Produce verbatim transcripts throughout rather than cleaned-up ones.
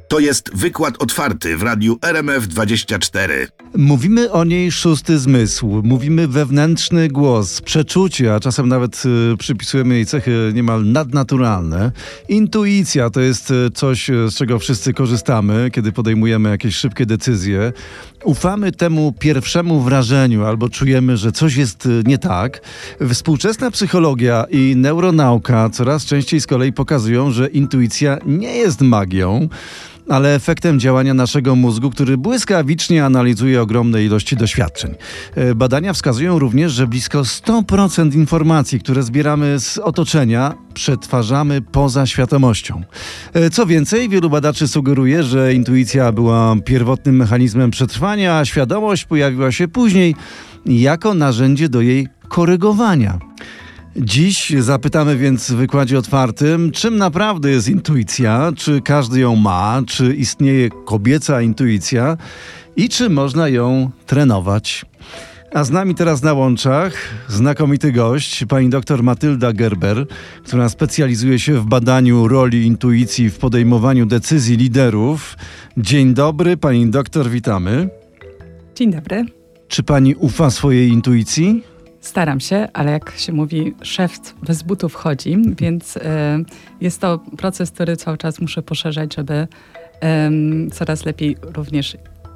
To jest wykład otwarty w radiu R M F dwadzieścia cztery. Mówimy o niej szósty zmysł, mówimy wewnętrzny głos, przeczucie, a czasem nawet y, przypisujemy jej cechy niemal nadnaturalne. Intuicja to jest y, coś, z czego wszyscy korzystamy, kiedy podejmujemy jakieś szybkie decyzje. Ufamy temu pierwszemu wrażeniu albo czujemy, że coś jest y, nie tak. Współczesna psychologia i neuronauka coraz częściej z kolei pokazują, że intuicja nie jest magią, ale efektem działania naszego mózgu, który błyskawicznie analizuje ogromne ilości doświadczeń. Badania wskazują również, że blisko sto procent informacji, które zbieramy z otoczenia, przetwarzamy poza świadomością. Co więcej, wielu badaczy sugeruje, że intuicja była pierwotnym mechanizmem przetrwania, a świadomość pojawiła się później jako narzędzie do jej korygowania. Dziś zapytamy więc w wykładzie otwartym, czym naprawdę jest intuicja, czy każdy ją ma, czy istnieje kobieca intuicja i czy można ją trenować. A z nami teraz na łączach znakomity gość, pani doktor Matylda Gerber, która specjalizuje się w badaniu roli intuicji w podejmowaniu decyzji liderów. Dzień dobry, pani doktor, witamy. Dzień dobry. Czy pani ufa swojej intuicji? Staram się, ale jak się mówi, szef bez butów chodzi, więc y, jest to proces, który cały czas muszę poszerzać, żeby y, coraz lepiej również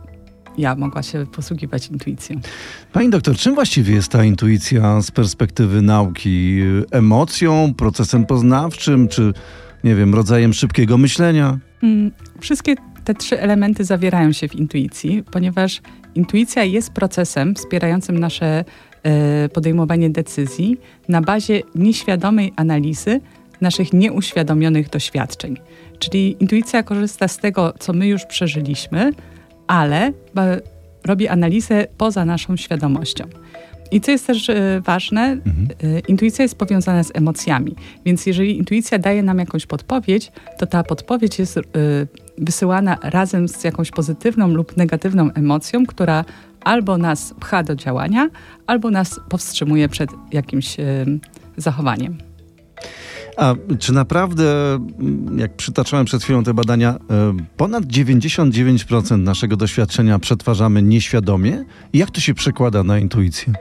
ja mogła się posługiwać intuicją. Pani doktor, czym właściwie jest ta intuicja z perspektywy nauki? Emocją, procesem poznawczym, czy nie wiem, rodzajem szybkiego myślenia? Hmm, wszystkie te trzy elementy zawierają się w intuicji, ponieważ intuicja jest procesem wspierającym nasze podejmowanie decyzji na bazie nieświadomej analizy naszych nieuświadomionych doświadczeń. Czyli intuicja korzysta z tego, co my już przeżyliśmy, ale robi analizę poza naszą świadomością. I co jest też ważne, mhm. intuicja jest powiązana z emocjami. Więc jeżeli intuicja daje nam jakąś podpowiedź, to ta podpowiedź jest wysyłana razem z jakąś pozytywną lub negatywną emocją, która albo nas pcha do działania, albo nas powstrzymuje przed jakimś y, zachowaniem. A czy naprawdę, jak przytaczałem przed chwilą te badania, ponad dziewięćdziesiąt dziewięć procent naszego doświadczenia przetwarzamy nieświadomie? I jak to się przekłada na intuicję?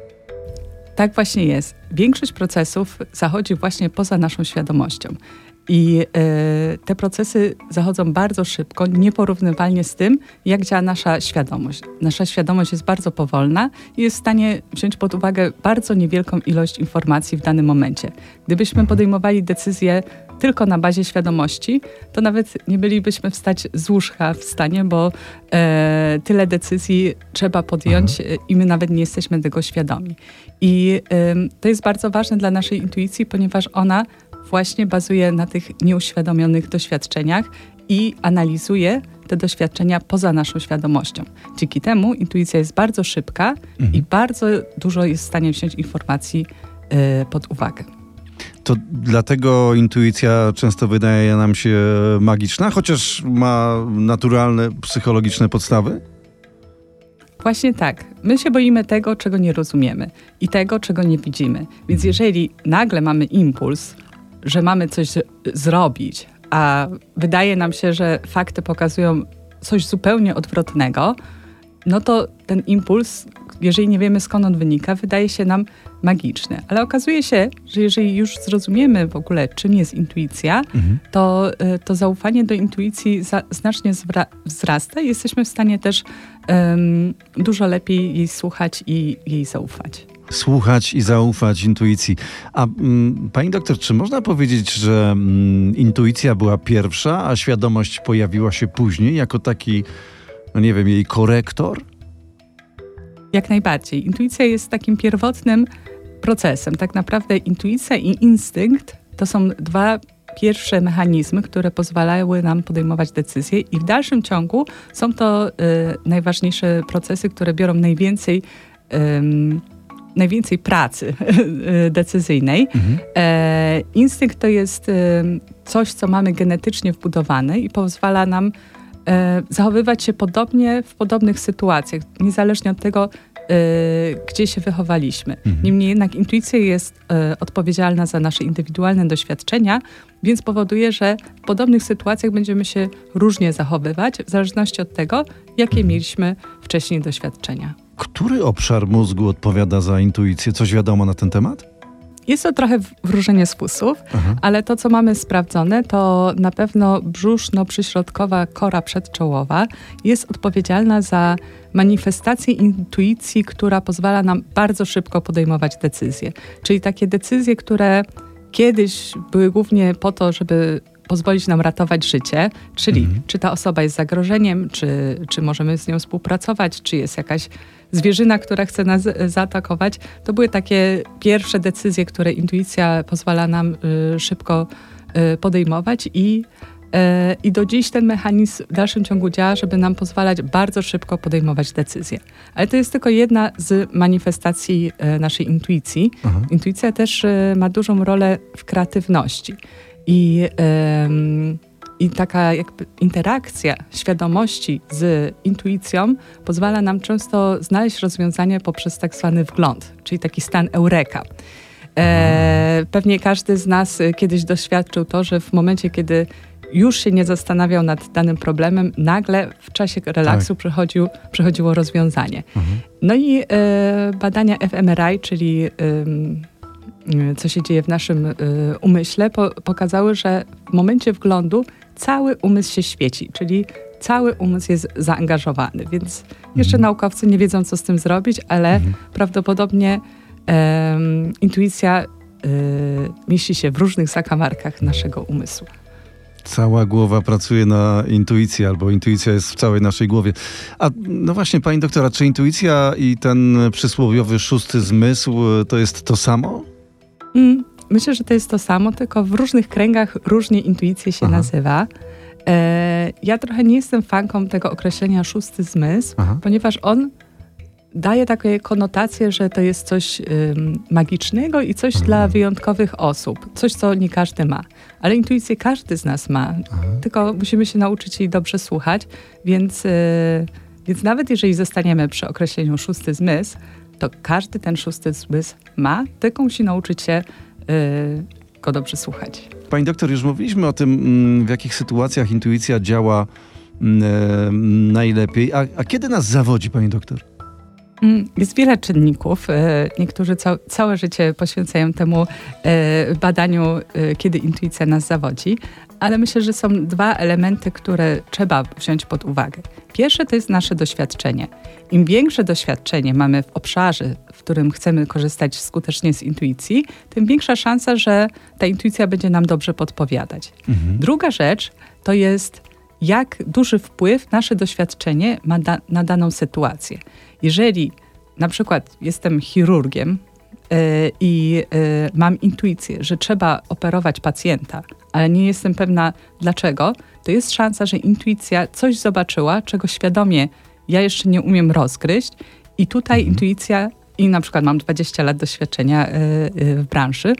Tak właśnie jest. Większość procesów zachodzi właśnie poza naszą świadomością. I y, te procesy zachodzą bardzo szybko, nieporównywalnie z tym, jak działa nasza świadomość. Nasza świadomość jest bardzo powolna i jest w stanie wziąć pod uwagę bardzo niewielką ilość informacji w danym momencie. Gdybyśmy podejmowali decyzje tylko na bazie świadomości, to nawet nie bylibyśmy wstać z łóżka w stanie, bo e, tyle decyzji trzeba podjąć mhm. i my nawet nie jesteśmy tego świadomi. I e, to jest bardzo ważne dla naszej intuicji, ponieważ ona właśnie bazuje na tych nieuświadomionych doświadczeniach i analizuje te doświadczenia poza naszą świadomością. Dzięki temu intuicja jest bardzo szybka mhm. i bardzo dużo jest w stanie wziąć informacji y, pod uwagę. To dlatego intuicja często wydaje nam się magiczna, chociaż ma naturalne, psychologiczne podstawy? Właśnie tak. My się boimy tego, czego nie rozumiemy i tego, czego nie widzimy. Więc jeżeli nagle mamy impuls, że mamy coś z- zrobić, a wydaje nam się, że fakty pokazują coś zupełnie odwrotnego, no to ten impuls, jeżeli nie wiemy skąd on wynika, wydaje się nam magiczny. Ale okazuje się, że jeżeli już zrozumiemy w ogóle, czym jest intuicja, mhm. to, to zaufanie do intuicji za, znacznie zwra- wzrasta i jesteśmy w stanie też um, dużo lepiej jej słuchać i jej zaufać. Słuchać i zaufać intuicji. A mm, pani doktor, czy można powiedzieć, że mm, intuicja była pierwsza, a świadomość pojawiła się później jako taki, no nie wiem, jej korektor? Jak najbardziej. Intuicja jest takim pierwotnym procesem. Tak naprawdę intuicja i instynkt to są dwa pierwsze mechanizmy, które pozwalały nam podejmować decyzje i w dalszym ciągu są to y, najważniejsze procesy, które biorą najwięcej y, najwięcej pracy decyzyjnej. Mhm. E, instynkt to jest e, coś, co mamy genetycznie wbudowane i pozwala nam e, zachowywać się podobnie w podobnych sytuacjach, niezależnie od tego, gdzie się wychowaliśmy. Mhm. Niemniej jednak intuicja jest y, odpowiedzialna za nasze indywidualne doświadczenia, więc powoduje, że w podobnych sytuacjach będziemy się różnie zachowywać, w zależności od tego, jakie Mhm. mieliśmy wcześniej doświadczenia. Który obszar mózgu odpowiada za intuicję? Coś wiadomo na ten temat? Jest to trochę wróżenie z fusów, Aha. ale to, co mamy sprawdzone, to na pewno brzuszno-przyśrodkowa kora przedczołowa jest odpowiedzialna za manifestację intuicji, która pozwala nam bardzo szybko podejmować decyzje. Czyli takie decyzje, które kiedyś były głównie po to, żeby pozwolić nam ratować życie, czyli Mhm. czy ta osoba jest zagrożeniem, czy, czy możemy z nią współpracować, czy jest jakaś zwierzyna, która chce nas e, zaatakować. To były takie pierwsze decyzje, które intuicja pozwala nam y, szybko y, podejmować i, y, i do dziś ten mechanizm w dalszym ciągu działa, żeby nam pozwalać bardzo szybko podejmować decyzje. Ale to jest tylko jedna z manifestacji y, naszej intuicji. Aha. Intuicja też y, ma dużą rolę w kreatywności. I, ym, I taka jakby interakcja świadomości z intuicją pozwala nam często znaleźć rozwiązanie poprzez tak zwany wgląd, czyli taki stan eureka. E, pewnie każdy z nas kiedyś doświadczył to, że w momencie, kiedy już się nie zastanawiał nad danym problemem, nagle w czasie relaksu Tak. przychodził, przychodziło rozwiązanie. Mhm. No i e, badania F M R I, czyli ym, co się dzieje w naszym y, umyśle, po, pokazały, że w momencie wglądu cały umysł się świeci, czyli cały umysł jest zaangażowany, więc jeszcze Mhm. naukowcy nie wiedzą, co z tym zrobić, ale Mhm. prawdopodobnie em, intuicja y, mieści się w różnych zakamarkach naszego umysłu. Cała głowa pracuje na intuicję, albo intuicja jest w całej naszej głowie. A no właśnie, pani doktora, czy intuicja i ten przysłowiowy szósty zmysł to jest to samo? Mm, myślę, że to jest to samo, tylko w różnych kręgach różnie intuicja się Aha. nazywa. E, ja trochę nie jestem fanką tego określenia szósty zmysł, Aha. ponieważ on daje takie konotacje, że to jest coś ym, magicznego i coś Mhm. dla wyjątkowych osób. Coś, co nie każdy ma. Ale intuicję każdy z nas ma. Aha. Tylko musimy się nauczyć jej dobrze słuchać, więc, yy, więc nawet jeżeli zostaniemy przy określeniu szósty zmysł, to każdy ten szósty zmysł ma, tylko musi nauczyć się yy, go dobrze słuchać. Pani doktor, już mówiliśmy o tym, mm, w jakich sytuacjach intuicja działa mm, e, najlepiej. A, a kiedy nas zawodzi, pani doktor? Mm, Jest wiele czynników. E, Niektórzy cał, całe życie poświęcają temu e, badaniu, e, kiedy intuicja nas zawodzi, ale myślę, że są dwa elementy, które trzeba wziąć pod uwagę. Pierwsze to jest nasze doświadczenie. Im większe doświadczenie mamy w obszarze, w którym chcemy korzystać skutecznie z intuicji, tym większa szansa, że ta intuicja będzie nam dobrze podpowiadać. Mhm. Druga rzecz to jest, jak duży wpływ nasze doświadczenie ma da- na daną sytuację. Jeżeli na przykład jestem chirurgiem yy, i yy, mam intuicję, że trzeba operować pacjenta, ale nie jestem pewna dlaczego, to jest szansa, że intuicja coś zobaczyła, czego świadomie ja jeszcze nie umiem rozgryźć i tutaj Mhm. intuicja, i na przykład mam dwadzieścia lat doświadczenia yy, yy, w branży,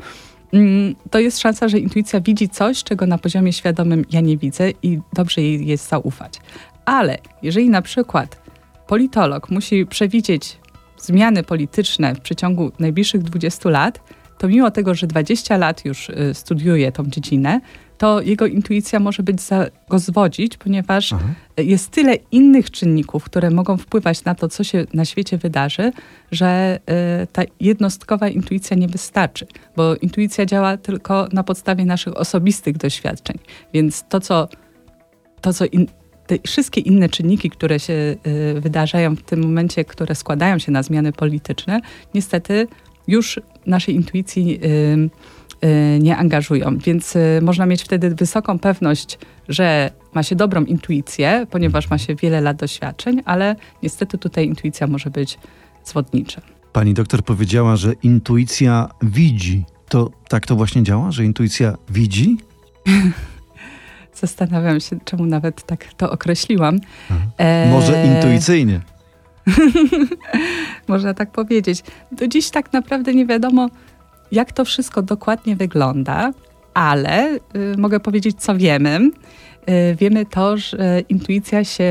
to jest szansa, że intuicja widzi coś, czego na poziomie świadomym ja nie widzę i dobrze jej jest zaufać. Ale jeżeli na przykład politolog musi przewidzieć zmiany polityczne w przeciągu najbliższych dwudziestu lat, to mimo tego, że dwadzieścia lat już y, studiuje tą dziedzinę, to jego intuicja może być za go zwodzić, ponieważ Aha. jest tyle innych czynników, które mogą wpływać na to, co się na świecie wydarzy, że y, ta jednostkowa intuicja nie wystarczy, bo intuicja działa tylko na podstawie naszych osobistych doświadczeń. Więc to, co, to, co in, te wszystkie inne czynniki, które się y, wydarzają w tym momencie, które składają się na zmiany polityczne, niestety już naszej intuicji y, y, nie angażują. Więc y, można mieć wtedy wysoką pewność, że ma się dobrą intuicję, ponieważ ma się wiele lat doświadczeń, ale niestety tutaj intuicja może być zwodnicza. Pani doktor powiedziała, że intuicja widzi. To tak to właśnie działa, że intuicja widzi? Zastanawiam się, czemu nawet tak to określiłam. E, Może intuicyjnie. Można tak powiedzieć. Do dziś tak naprawdę nie wiadomo, jak to wszystko dokładnie wygląda, ale y, mogę powiedzieć, co wiemy. Y, wiemy to, że intuicja się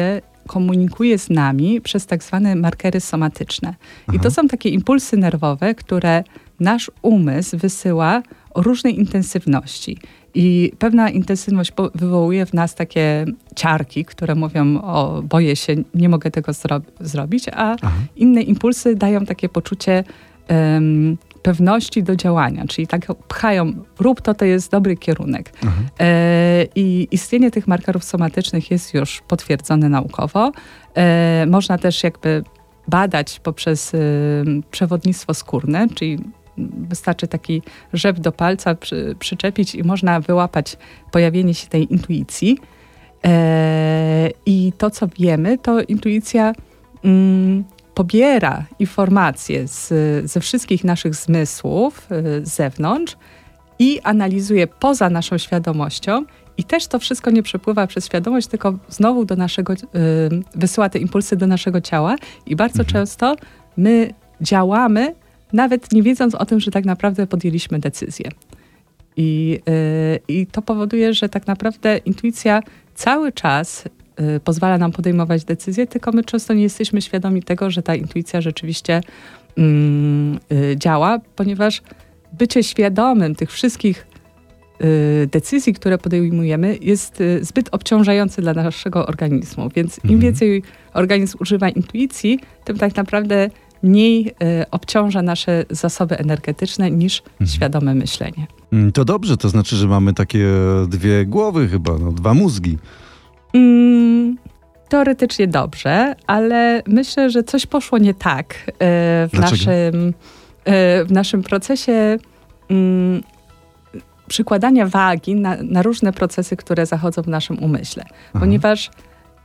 komunikuje z nami przez tak zwane markery somatyczne. Aha. I to są takie impulsy nerwowe, które nasz umysł wysyła o różnej intensywności. I pewna intensywność wywołuje w nas takie ciarki, które mówią: o, boję się, nie mogę tego zro- zrobić, a Aha. inne impulsy dają takie poczucie um, pewności do działania, czyli tak pchają, rób to, to jest dobry kierunek. E, I istnienie tych markerów somatycznych jest już potwierdzone naukowo. E, można też jakby badać poprzez y, przewodnictwo skórne, czyli wystarczy taki rzep do palca przy, przyczepić i można wyłapać pojawienie się tej intuicji. E, I to, co wiemy, to intuicja mm, pobiera informacje z, ze wszystkich naszych zmysłów y, z zewnątrz i analizuje poza naszą świadomością. I też to wszystko nie przepływa przez świadomość, tylko znowu do naszego, y, wysyła te impulsy do naszego ciała. I bardzo mhm. często my działamy, nawet nie wiedząc o tym, że tak naprawdę podjęliśmy decyzję. I, y, i to powoduje, że tak naprawdę intuicja cały czas y, pozwala nam podejmować decyzje, tylko my często nie jesteśmy świadomi tego, że ta intuicja rzeczywiście y, y, działa, ponieważ bycie świadomym tych wszystkich y, decyzji, które podejmujemy, jest y, zbyt obciążające dla naszego organizmu. Więc im Mhm. więcej organizm używa intuicji, tym tak naprawdę mniej y, obciąża nasze zasoby energetyczne niż Mhm. świadome myślenie. Mm, To dobrze, to znaczy, że mamy takie dwie głowy chyba, no, dwa mózgi. Mm, teoretycznie dobrze, ale myślę, że coś poszło nie tak y, w, naszym, y, w naszym procesie y, przykładania wagi na, na różne procesy, które zachodzą w naszym umyśle. Aha. Ponieważ y,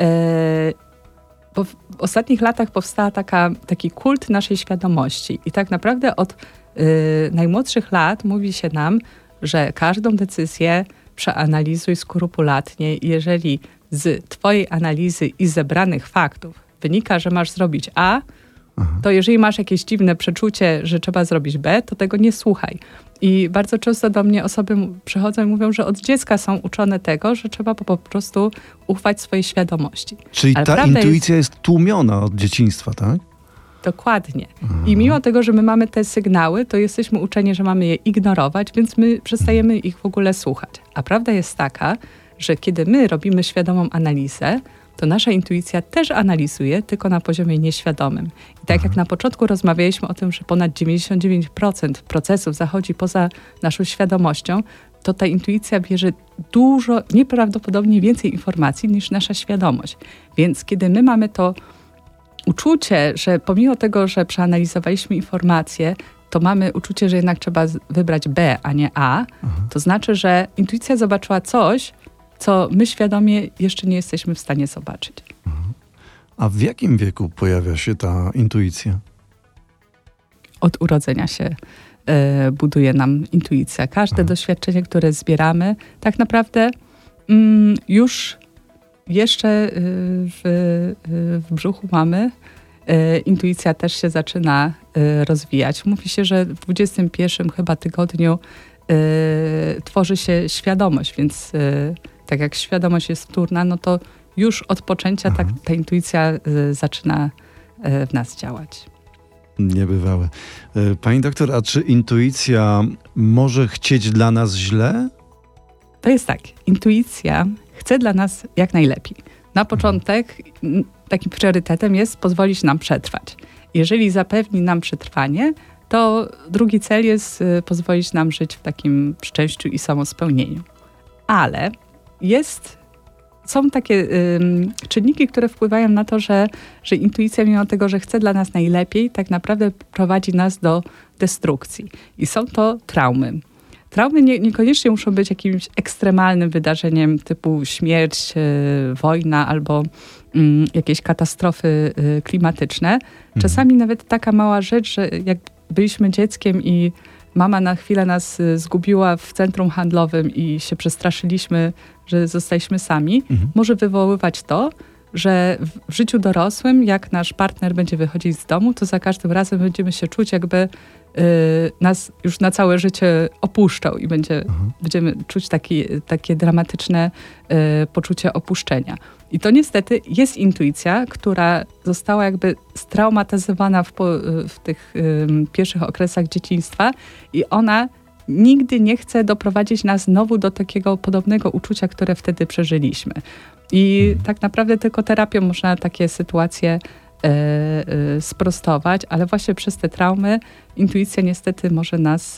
bo w ostatnich latach powstała taka, taki kult naszej świadomości i tak naprawdę od y, najmłodszych lat mówi się nam, że każdą decyzję przeanalizuj skrupulatnie i jeżeli z twojej analizy i zebranych faktów wynika, że masz zrobić A, Aha. to jeżeli masz jakieś dziwne przeczucie, że trzeba zrobić B, to tego nie słuchaj. I bardzo często do mnie osoby przychodzą i mówią, że od dziecka są uczone tego, że trzeba po, po prostu ufać swojej świadomości. Czyli Ale ta prawda intuicja jest... jest tłumiona od dzieciństwa, tak? Dokładnie. I mimo tego, że my mamy te sygnały, to jesteśmy uczeni, że mamy je ignorować, więc my przestajemy ich w ogóle słuchać. A prawda jest taka, że kiedy my robimy świadomą analizę, to nasza intuicja też analizuje, tylko na poziomie nieświadomym. I tak jak na początku rozmawialiśmy o tym, że ponad dziewięćdziesiąt dziewięć procent procesów zachodzi poza naszą świadomością, to ta intuicja bierze dużo, nieprawdopodobnie więcej informacji niż nasza świadomość. Więc kiedy my mamy to uczucie, że pomimo tego, że przeanalizowaliśmy informacje, to mamy uczucie, że jednak trzeba wybrać B, a nie A, Aha. to znaczy, że intuicja zobaczyła coś, co my świadomie jeszcze nie jesteśmy w stanie zobaczyć. A w jakim wieku pojawia się ta intuicja? Od urodzenia się y, buduje nam intuicja. Każde Aha. doświadczenie, które zbieramy, tak naprawdę mm, już jeszcze y, w, y, w brzuchu mamy y, intuicja też się zaczyna y, rozwijać. Mówi się, że w dwudziestym pierwszym chyba tygodniu y, tworzy się świadomość, więc y, tak jak świadomość jest wtórna, no to już od poczęcia ta, ta intuicja y, zaczyna y, w nas działać. Niebywałe. E, Pani doktor, a czy intuicja może chcieć dla nas źle? To jest tak, intuicja chce dla nas jak najlepiej. Na początek m, takim priorytetem jest pozwolić nam przetrwać. Jeżeli zapewni nam przetrwanie, to drugi cel jest y, pozwolić nam żyć w takim szczęściu i samospełnieniu. Ale jest, są takie y, czynniki, które wpływają na to, że, że intuicja, mimo tego, że chce dla nas najlepiej, tak naprawdę prowadzi nas do destrukcji. I są to traumy. Traumy nie, niekoniecznie muszą być jakimś ekstremalnym wydarzeniem typu śmierć, y, wojna albo y, jakieś katastrofy y, klimatyczne. Czasami mhm. nawet taka mała rzecz, że jak byliśmy dzieckiem i mama na chwilę nas y, zgubiła w centrum handlowym i się przestraszyliśmy, że zostaliśmy sami, mhm. może wywoływać to, że w, w życiu dorosłym, jak nasz partner będzie wychodzić z domu, to za każdym razem będziemy się czuć, jakby nas już na całe życie opuszczał i będzie, Aha. będziemy czuć taki, takie dramatyczne y, poczucie opuszczenia. I to niestety jest intuicja, która została jakby straumatyzowana w, po, w tych y, pierwszych okresach dzieciństwa i ona nigdy nie chce doprowadzić nas znowu do takiego podobnego uczucia, które wtedy przeżyliśmy. I hmm. tak naprawdę tylko terapią można takie sytuacje y, y, sprostować, ale właśnie przez te traumy intuicja niestety może nas y,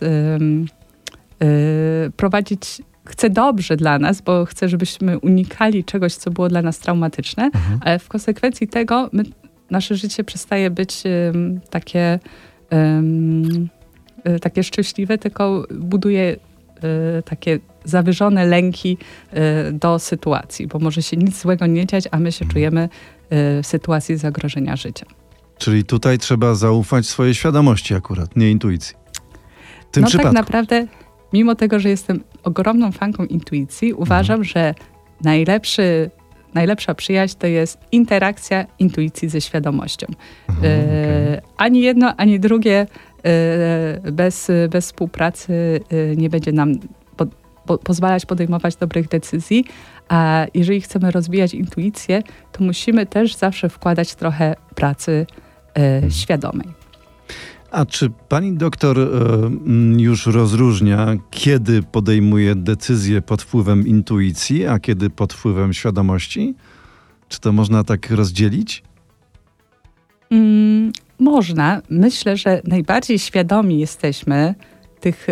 y, prowadzić, chce dobrze dla nas, bo chce, żebyśmy unikali czegoś, co było dla nas traumatyczne, mhm. ale w konsekwencji tego my, nasze życie przestaje być um, takie, um, y, takie szczęśliwe, tylko buduje y, takie zawyżone lęki y, do sytuacji, bo może się nic złego nie dziać, a my się czujemy y, w sytuacji zagrożenia życia. Czyli tutaj trzeba zaufać swojej świadomości akurat, nie intuicji. W tym no przypadku. tak naprawdę, mimo tego, że jestem ogromną fanką intuicji, uważam, mhm. że najlepszy, najlepsza przyjaźń to jest interakcja intuicji ze świadomością. Mhm, e, okay. Ani jedno, ani drugie e, bez, bez współpracy e, nie będzie nam po, po, pozwalać podejmować dobrych decyzji, a jeżeli chcemy rozwijać intuicję, to musimy też zawsze wkładać trochę pracy e, mhm. świadomej. A czy pani doktor y, już rozróżnia, kiedy podejmuje decyzję pod wpływem intuicji, a kiedy pod wpływem świadomości? Czy to można tak rozdzielić? Mm, można. Myślę, że najbardziej świadomi jesteśmy tych y,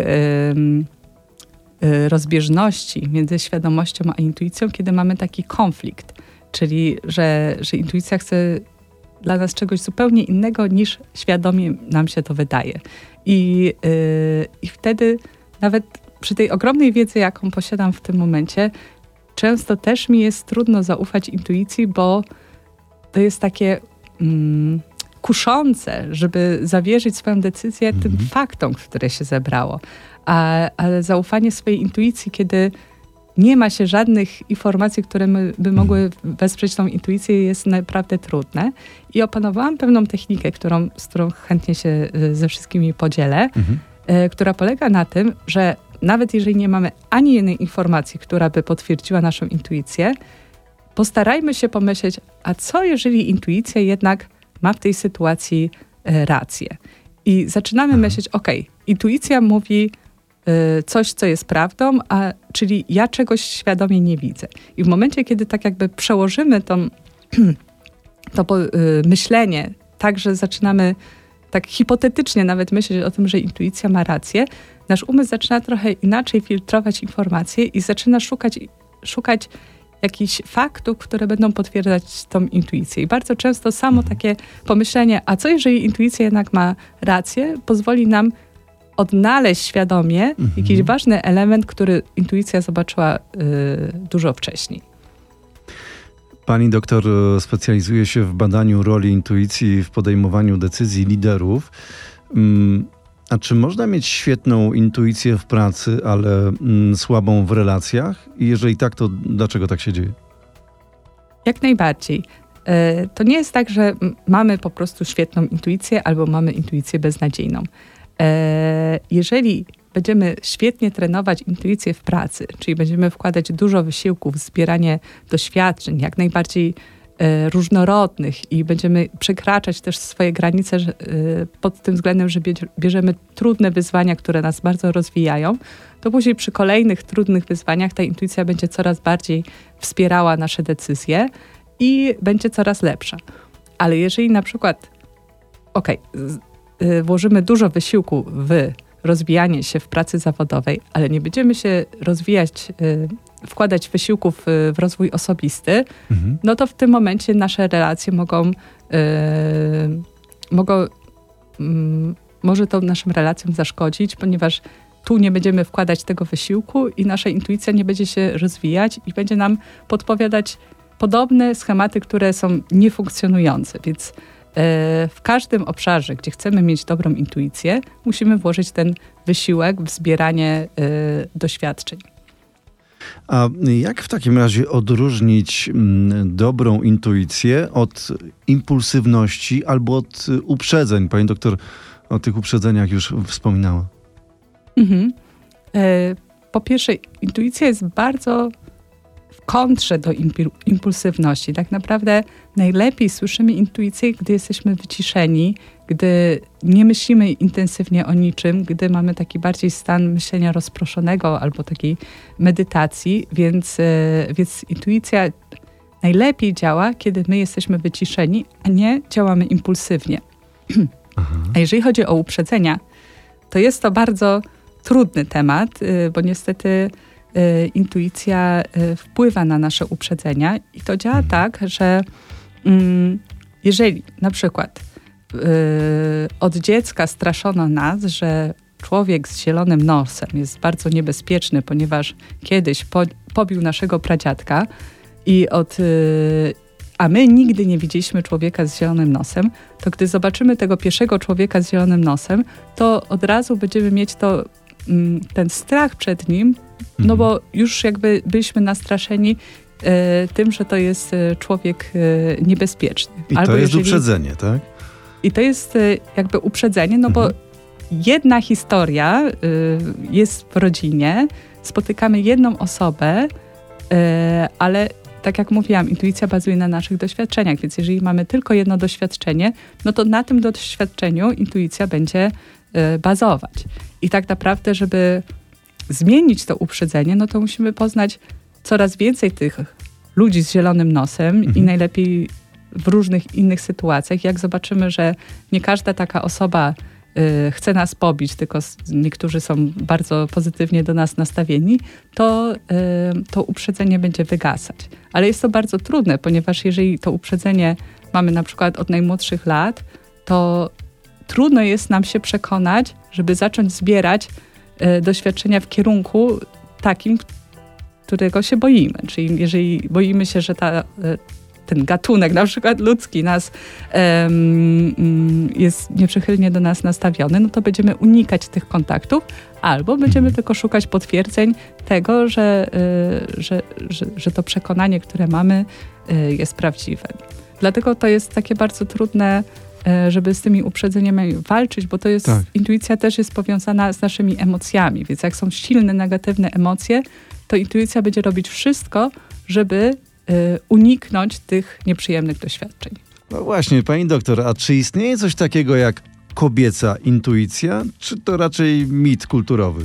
y, rozbieżności między świadomością a intuicją, kiedy mamy taki konflikt. Czyli, że, że intuicja chce dla nas czegoś zupełnie innego, niż świadomie nam się to wydaje. I, yy, i wtedy nawet przy tej ogromnej wiedzy, jaką posiadam w tym momencie, często też mi jest trudno zaufać intuicji, bo to jest takie mm, kuszące, żeby zawierzyć swoją decyzję mm-hmm. tym faktom, które się zebrało. A, ale zaufanie swojej intuicji, kiedy nie ma się żadnych informacji, które my, by mogły wesprzeć tą intuicję, jest naprawdę trudne. I opanowałam pewną technikę, którą, z którą chętnie się ze wszystkimi podzielę, mhm. y, która polega na tym, że nawet jeżeli nie mamy ani jednej informacji, która by potwierdziła naszą intuicję, postarajmy się pomyśleć, a co jeżeli intuicja jednak ma w tej sytuacji y, rację? I zaczynamy mhm. myśleć, okej, okay, intuicja mówi coś, co jest prawdą, a czyli ja czegoś świadomie nie widzę. I w momencie, kiedy tak jakby przełożymy tą, to po, y, myślenie, tak, że zaczynamy tak hipotetycznie nawet myśleć o tym, że intuicja ma rację, nasz umysł zaczyna trochę inaczej filtrować informacje i zaczyna szukać, szukać jakichś faktów, które będą potwierdzać tą intuicję. I bardzo często samo takie pomyślenie, a co jeżeli intuicja jednak ma rację, pozwoli nam odnaleźć świadomie mhm. jakiś ważny element, który intuicja zobaczyła y, dużo wcześniej. Pani doktor specjalizuje się w badaniu roli intuicji w podejmowaniu decyzji liderów. A czy można mieć świetną intuicję w pracy, ale mm, słabą w relacjach? I jeżeli tak, to dlaczego tak się dzieje? Jak najbardziej. Y, to nie jest tak, że mamy po prostu świetną intuicję albo mamy intuicję beznadziejną. Jeżeli będziemy świetnie trenować intuicję w pracy, czyli będziemy wkładać dużo wysiłku w zbieranie doświadczeń, jak najbardziej e, różnorodnych i będziemy przekraczać też swoje granice że, e, pod tym względem, że bierzemy trudne wyzwania, które nas bardzo rozwijają, to później przy kolejnych trudnych wyzwaniach ta intuicja będzie coraz bardziej wspierała nasze decyzje i będzie coraz lepsza. Ale jeżeli na przykład, okej, okay, włożymy dużo wysiłku w rozwijanie się w pracy zawodowej, ale nie będziemy się rozwijać, wkładać wysiłków w rozwój osobisty, mhm. no to w tym momencie nasze relacje mogą, yy, mogą yy, może to naszym relacjom zaszkodzić, ponieważ tu nie będziemy wkładać tego wysiłku i nasza intuicja nie będzie się rozwijać i będzie nam podpowiadać podobne schematy, które są niefunkcjonujące, więc w każdym obszarze, gdzie chcemy mieć dobrą intuicję, musimy włożyć ten wysiłek w zbieranie y, doświadczeń. A jak w takim razie odróżnić m, dobrą intuicję od impulsywności albo od uprzedzeń? Pani doktor o tych uprzedzeniach już wspominała. Mhm. E, po pierwsze, intuicja jest bardzo w kontrze do impi- impulsywności. Tak naprawdę najlepiej słyszymy intuicję, gdy jesteśmy wyciszeni, gdy nie myślimy intensywnie o niczym, gdy mamy taki bardziej stan myślenia rozproszonego albo takiej medytacji, więc, e, więc intuicja najlepiej działa, kiedy my jesteśmy wyciszeni, a nie działamy impulsywnie. A jeżeli chodzi o uprzedzenia, to jest to bardzo trudny temat, bo niestety intuicja wpływa na nasze uprzedzenia i to działa tak, że jeżeli na przykład od dziecka straszono nas, że człowiek z zielonym nosem jest bardzo niebezpieczny, ponieważ kiedyś po, pobił naszego pradziadka, i od, a my nigdy nie widzieliśmy człowieka z zielonym nosem, to gdy zobaczymy tego pierwszego człowieka z zielonym nosem, to od razu będziemy mieć to, ten strach przed nim, no mhm. bo już jakby byliśmy nastraszeni e, tym, że to jest człowiek e, niebezpieczny. I Albo to jest jeżeli, uprzedzenie, tak? I to jest e, jakby uprzedzenie, no mhm. bo jedna historia e, jest w rodzinie, spotykamy jedną osobę, e, ale tak jak mówiłam, intuicja bazuje na naszych doświadczeniach, więc jeżeli mamy tylko jedno doświadczenie, no to na tym doświadczeniu intuicja będzie y, bazować. I tak naprawdę, żeby zmienić to uprzedzenie, no to musimy poznać coraz więcej tych ludzi z zielonym nosem mhm. i najlepiej w różnych innych sytuacjach. Jak zobaczymy, że nie każda taka osoba y, chce nas pobić, tylko niektórzy są bardzo pozytywnie do nas nastawieni, to, y, to uprzedzenie będzie wygasać. Ale jest to bardzo trudne, ponieważ jeżeli to uprzedzenie mamy na przykład od najmłodszych lat, to trudno jest nam się przekonać, żeby zacząć zbierać y, doświadczenia w kierunku takim, którego się boimy. Czyli jeżeli boimy się, że ta, y, ten gatunek, na przykład ludzki, nas um, jest nieprzychylnie do nas nastawiony, no to będziemy unikać tych kontaktów, albo będziemy tylko szukać potwierdzeń tego, że, y, że, że, że to przekonanie, które mamy, y, jest prawdziwe. Dlatego to jest takie bardzo trudne, y, żeby z tymi uprzedzeniami walczyć, bo to jest, tak. intuicja też jest powiązana z naszymi emocjami, więc jak są silne, negatywne emocje, to intuicja będzie robić wszystko, żeby uniknąć tych nieprzyjemnych doświadczeń. No właśnie, pani doktor, a czy istnieje coś takiego jak kobieca intuicja, czy to raczej mit kulturowy?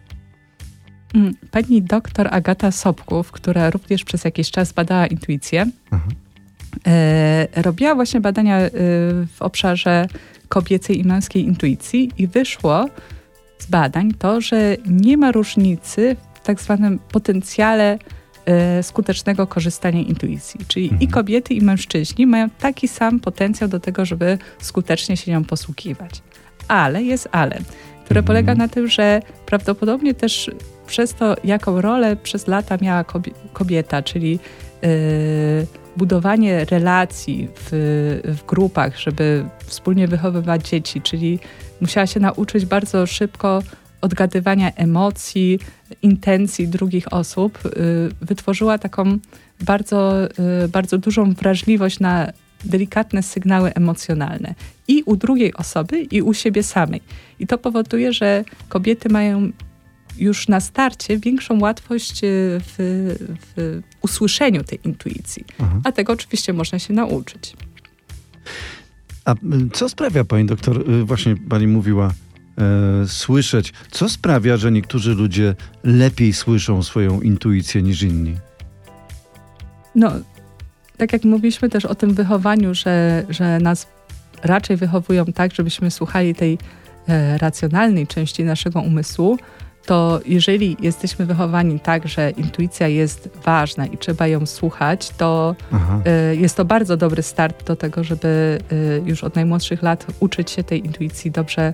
Pani doktor Agata Sobków, która również przez jakiś czas badała intuicję, e, robiła właśnie badania e, w obszarze kobiecej i męskiej intuicji i wyszło z badań to, że nie ma różnicy w tak zwanym potencjale skutecznego korzystania intuicji. Czyli mhm. i kobiety, i mężczyźni mają taki sam potencjał do tego, żeby skutecznie się nią posługiwać. Ale jest ale, które mhm. polega na tym, że prawdopodobnie też przez to, jaką rolę przez lata miała kobieta, czyli yy, budowanie relacji w, w grupach, żeby wspólnie wychowywać dzieci, czyli musiała się nauczyć bardzo szybko odgadywania emocji, intencji drugich osób, wytworzyła taką bardzo, bardzo dużą wrażliwość na delikatne sygnały emocjonalne i u drugiej osoby, i u siebie samej. I to powoduje, że kobiety mają już na starcie większą łatwość w, w usłyszeniu tej intuicji. Aha. A tego oczywiście można się nauczyć. A co sprawia, pani doktor, właśnie pani mówiła, E, słyszeć. Co sprawia, że niektórzy ludzie lepiej słyszą swoją intuicję niż inni? No, tak jak mówiliśmy też o tym wychowaniu, że, że nas raczej wychowują tak, żebyśmy słuchali tej e, racjonalnej części naszego umysłu, to jeżeli jesteśmy wychowani tak, że intuicja jest ważna i trzeba ją słuchać, to y, jest to bardzo dobry start do tego, żeby y, już od najmłodszych lat uczyć się tej intuicji dobrze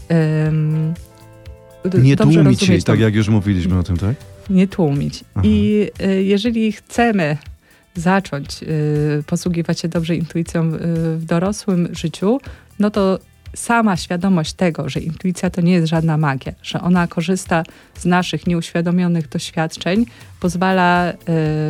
y, Nie dobrze tłumić rozumieć, jej, tak jak już mówiliśmy o tym, tak? Nie tłumić. Aha. I y, jeżeli chcemy zacząć y, posługiwać się dobrze intuicją y, w dorosłym życiu, no to sama świadomość tego, że intuicja to nie jest żadna magia, że ona korzysta z naszych nieuświadomionych doświadczeń, pozwala y,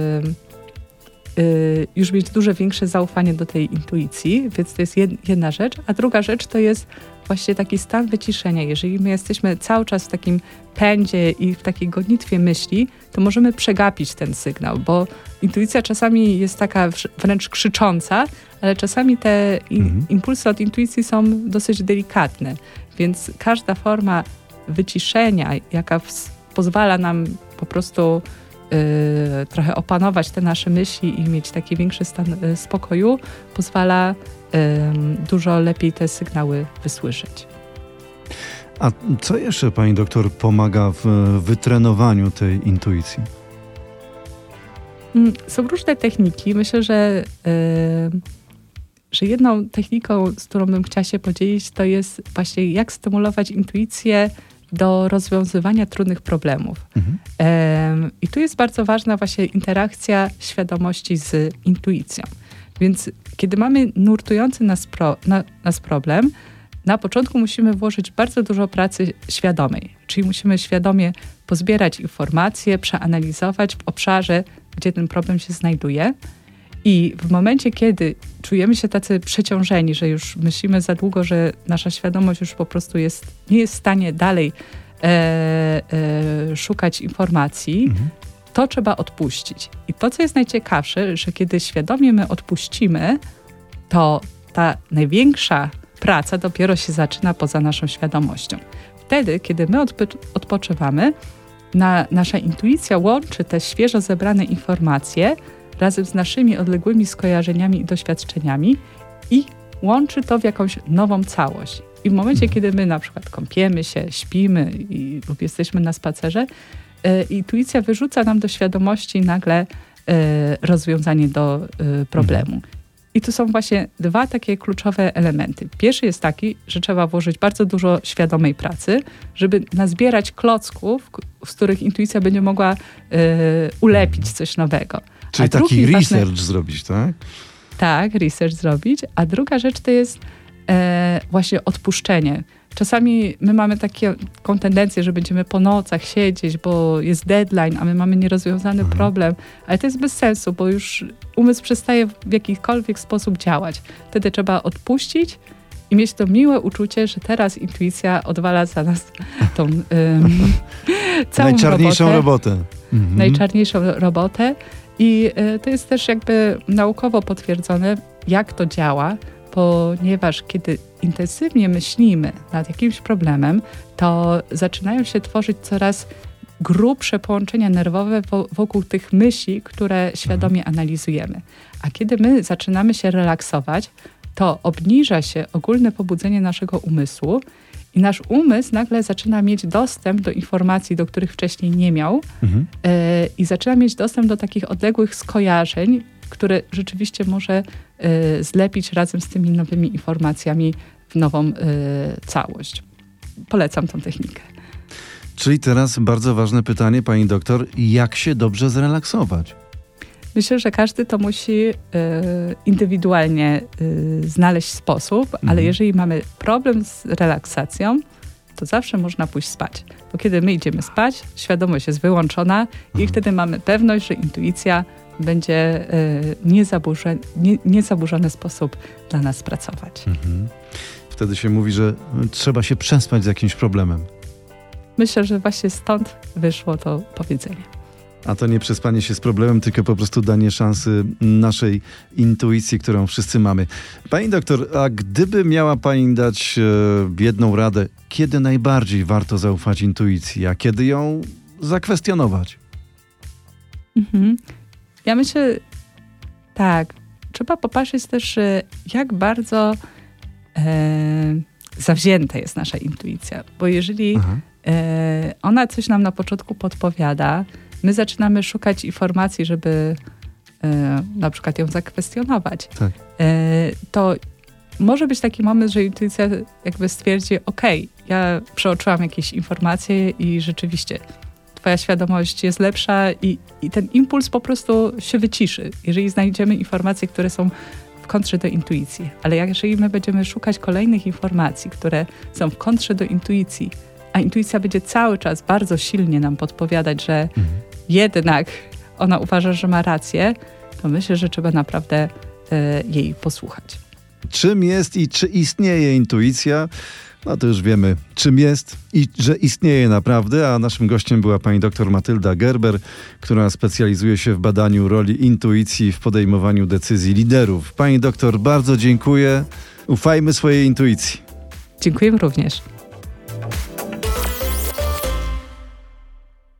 y, już mieć dużo większe zaufanie do tej intuicji, więc to jest jedna rzecz. A druga rzecz to jest właśnie taki stan wyciszenia. Jeżeli my jesteśmy cały czas w takim pędzie i w takiej gonitwie myśli, to możemy przegapić ten sygnał, bo intuicja czasami jest taka wręcz krzycząca, ale czasami te in, mhm. impulsy od intuicji są dosyć delikatne. Więc każda forma wyciszenia, jaka w, pozwala nam po prostu y, trochę opanować te nasze myśli i mieć taki większy stan y, spokoju, pozwala y, dużo lepiej te sygnały wysłyszeć. A co jeszcze, pani doktor, pomaga w wytrenowaniu tej intuicji? Są różne techniki. Myślę, że, yy, że jedną techniką, z którą bym chciała się podzielić, to jest właśnie jak stymulować intuicję do rozwiązywania trudnych problemów. Mhm. Yy, I tu jest bardzo ważna właśnie interakcja świadomości z intuicją. Więc kiedy mamy nurtujący nas, pro, na, nas problem, na początku musimy włożyć bardzo dużo pracy świadomej, czyli musimy świadomie pozbierać informacje, przeanalizować w obszarze, gdzie ten problem się znajduje. I w momencie, kiedy czujemy się tacy przeciążeni, że już myślimy za długo, że nasza świadomość już po prostu jest, nie jest w stanie dalej e, e, szukać informacji, mhm. to trzeba odpuścić. I to, co jest najciekawsze, że kiedy świadomie my odpuścimy, to ta największa praca dopiero się zaczyna poza naszą świadomością. Wtedy, kiedy my odpo- odpoczywamy, na, nasza intuicja łączy te świeżo zebrane informacje razem z naszymi odległymi skojarzeniami i doświadczeniami i łączy to w jakąś nową całość. I w momencie, kiedy my na przykład kąpiemy się, śpimy i, lub jesteśmy na spacerze, e, intuicja wyrzuca nam do świadomości nagle e, rozwiązanie do e, problemu. I tu są właśnie dwa takie kluczowe elementy. Pierwszy jest taki, że trzeba włożyć bardzo dużo świadomej pracy, żeby nazbierać klocków, z których intuicja będzie mogła y, ulepić coś nowego. Czyli A taki research ważny, zrobić, tak? Tak, research zrobić. A druga rzecz to jest e, właśnie odpuszczenie. Czasami my mamy takie, taką tendencję, że będziemy po nocach siedzieć, bo jest deadline, a my mamy nierozwiązany mhm. problem, ale to jest bez sensu, bo już umysł przestaje w jakikolwiek sposób działać. Wtedy trzeba odpuścić i mieć to miłe uczucie, że teraz intuicja odwala za nas tą ym, całą najczarniejszą robotę. robotę. Mhm. Najczarniejszą robotę. I y, to jest też jakby naukowo potwierdzone, jak to działa, ponieważ kiedy intensywnie myślimy nad jakimś problemem, to zaczynają się tworzyć coraz grubsze połączenia nerwowe wokół tych myśli, które świadomie analizujemy. A kiedy my zaczynamy się relaksować, to obniża się ogólne pobudzenie naszego umysłu i nasz umysł nagle zaczyna mieć dostęp do informacji, do których wcześniej nie miał mhm. yy, i zaczyna mieć dostęp do takich odległych skojarzeń, które rzeczywiście może y, zlepić razem z tymi nowymi informacjami w nową y, całość. Polecam tą technikę. Czyli teraz bardzo ważne pytanie, pani doktor, jak się dobrze zrelaksować? Myślę, że każdy to musi y, indywidualnie y, znaleźć sposób, mhm. ale jeżeli mamy problem z relaksacją, to zawsze można pójść spać. Bo kiedy my idziemy spać, świadomość jest wyłączona mhm. i wtedy mamy pewność, że intuicja będzie y, niezaburzony, nie, niezaburzony sposób dla nas pracować. Mhm. Wtedy się mówi, że trzeba się przespać z jakimś problemem. Myślę, że właśnie stąd wyszło to powiedzenie. A to nie przespanie się z problemem, tylko po prostu danie szansy naszej intuicji, którą wszyscy mamy. Pani doktor, a gdyby miała pani dać e, jedną radę, kiedy najbardziej warto zaufać intuicji, a kiedy ją zakwestionować? Mhm. Ja myślę, tak, trzeba popatrzeć też, jak bardzo e, zawzięta jest nasza intuicja. Bo jeżeli e, ona coś nam na początku podpowiada, my zaczynamy szukać informacji, żeby e, na przykład ją zakwestionować, tak. e, to może być taki moment, że intuicja jakby stwierdzi, okej, ja przeoczyłam jakieś informacje i rzeczywiście twoja świadomość jest lepsza i, i ten impuls po prostu się wyciszy, jeżeli znajdziemy informacje, które są w kontrze do intuicji. Ale jeżeli my będziemy szukać kolejnych informacji, które są w kontrze do intuicji, a intuicja będzie cały czas bardzo silnie nam podpowiadać, że mhm. jednak ona uważa, że ma rację, to myślę, że trzeba naprawdę e, jej posłuchać. Czym jest i czy istnieje intuicja? no to już wiemy, czym jest i że istnieje naprawdę, a naszym gościem była pani dr Matylda Gerber, która specjalizuje się w badaniu roli intuicji w podejmowaniu decyzji liderów. Pani doktor, bardzo dziękuję. Ufajmy swojej intuicji. Dziękuję również.